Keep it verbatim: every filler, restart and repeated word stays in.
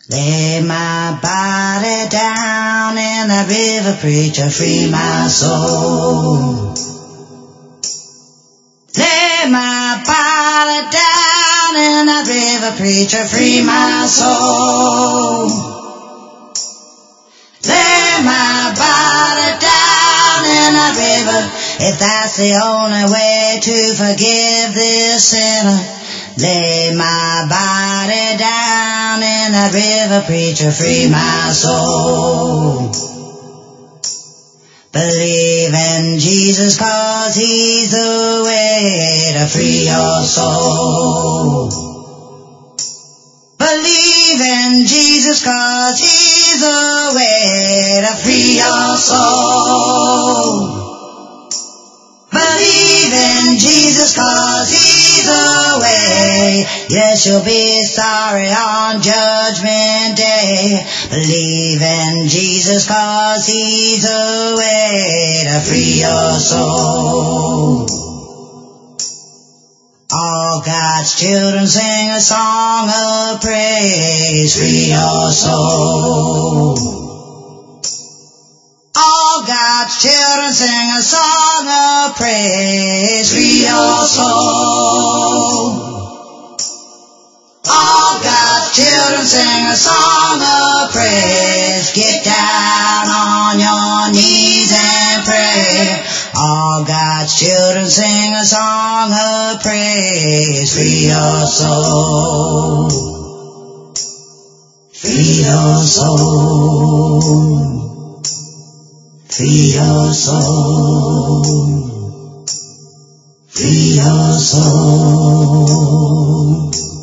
Lay my body down in the river, preacher, free my soul. Lay my body down in the river, preacher, free my soul. Lay my body down in the river, if that's the only way to forgive this sinner. Lay my body down in the river, preacher, free my soul. Believe in Jesus, 'cause he's the way to free your soul. Believe in Jesus, 'cause he's the way to free your soul. Believe in Jesus, 'cause he's the way. Yes, you'll be sorry on Judgment Day. Believe in Jesus, 'cause he's the way to free your soul. All God's children sing a song of praise, free your soul. All God's children sing a song of praise, free your soul. All God's children sing a song of praise. Get down on your knees and pray. All God's children sing a song of praise, free your soul. Free your soul. Free your soul. Free your soul.